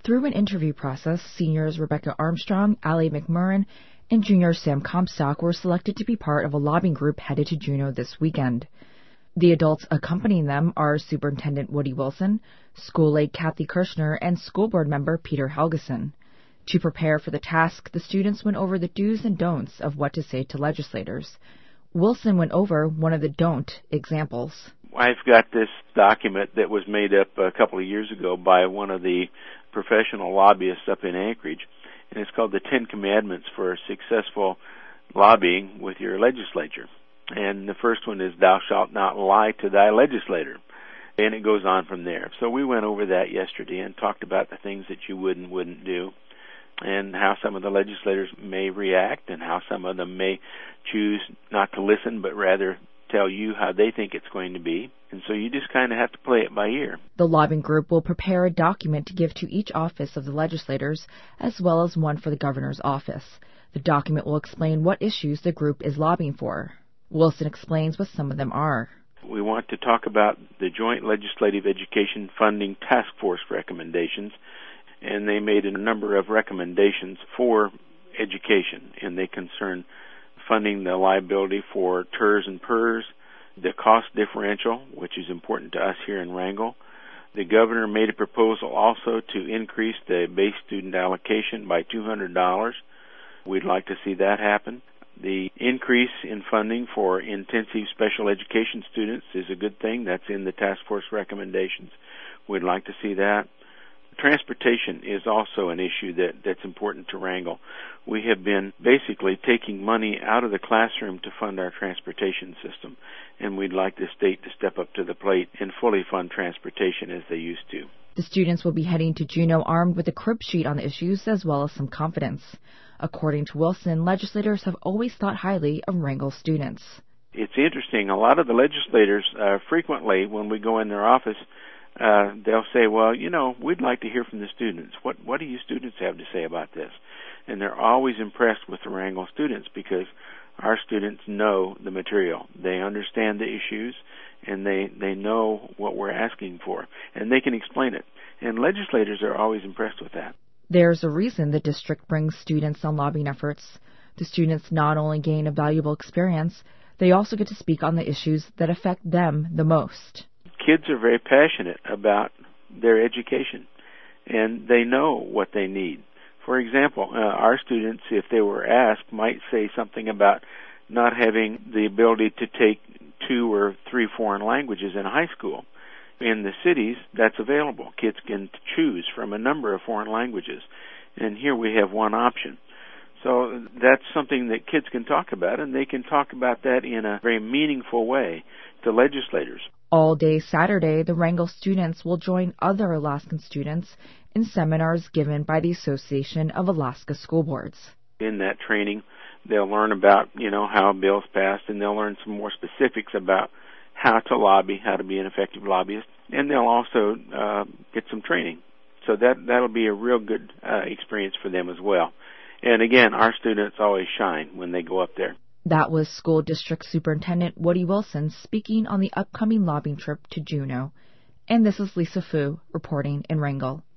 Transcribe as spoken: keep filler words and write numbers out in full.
Through an interview process, seniors Rebecca Armstrong, Allie McMurrin, and juniors Sam Comstock were selected to be part of a lobbying group headed to Juneau this weekend. The adults accompanying them are Superintendent Woody Wilson, school aide Kathy Kirshner, and school board member Peter Helgeson. To prepare for the task, the students went over the do's and don'ts of what to say to legislators. Wilson went over one of the don't examples. I've got this document that was made up a couple of years ago by one of the professional lobbyists up in Anchorage, and it's called the Ten Commandments for Successful Lobbying with Your Legislature. And the first one is, thou shalt not lie to thy legislator. And it goes on from there. So we went over that yesterday and talked about the things that you would and wouldn't do, and how some of the legislators may react, and how some of them may choose not to listen, but rather tell you how they think it's going to be. And so you just kind of have to play it by ear. The lobbying group will prepare a document to give to each office of the legislators, as well as one for the governor's office. The document will explain what issues the group is lobbying for. Wilson explains what some of them are. We want to talk about the Joint Legislative Education Funding Task Force recommendations, and they made a number of recommendations for education, and they concern funding the liability for T E R S and P E R S, the cost differential, which is important to us here in Wrangell. The governor made a proposal also to increase the base student allocation by two hundred dollars. We'd like to see that happen. The increase in funding for intensive special education students is a good thing. That's in the task force recommendations. We'd like to see that. Transportation is also an issue that, that's important to Wrangell. We have been basically taking money out of the classroom to fund our transportation system, and we'd like the state to step up to the plate and fully fund transportation as they used to. The students will be heading to Juneau armed with a crib sheet on the issues as well as some confidence. According to Wilson, legislators have always thought highly of Wrangell students. It's interesting. A lot of the legislators, uh, frequently when we go in their office, uh, they'll say, well, you know, we'd like to hear from the students. What, what do you students have to say about this? And they're always impressed with the Wrangell students because our students know the material. They understand the issues, and they, they know what we're asking for, and they can explain it. And legislators are always impressed with that. There's a reason the district brings students on lobbying efforts. The students not only gain a valuable experience, they also get to speak on the issues that affect them the most. Kids are very passionate about their education, and they know what they need. For example, uh, our students, if they were asked, might say something about not having the ability to take two or three foreign languages in high school. In the cities, that's available. Kids can choose from a number of foreign languages, and here we have one option. So that's something that kids can talk about, and they can talk about that in a very meaningful way to legislators. All day Saturday, the Wrangell students will join other Alaskan students in seminars given by the Association of Alaska School Boards. In that training, they'll learn about, you know, how bills passed, and they'll learn some more specifics about how to lobby, how to be an effective lobbyist, and they'll also uh, get some training. So that, that'll be a real good uh, experience for them as well. And again, our students always shine when they go up there. That was School District Superintendent Woody Wilson speaking on the upcoming lobbying trip to Juneau. And this is Lisa Fu reporting in Wrangell.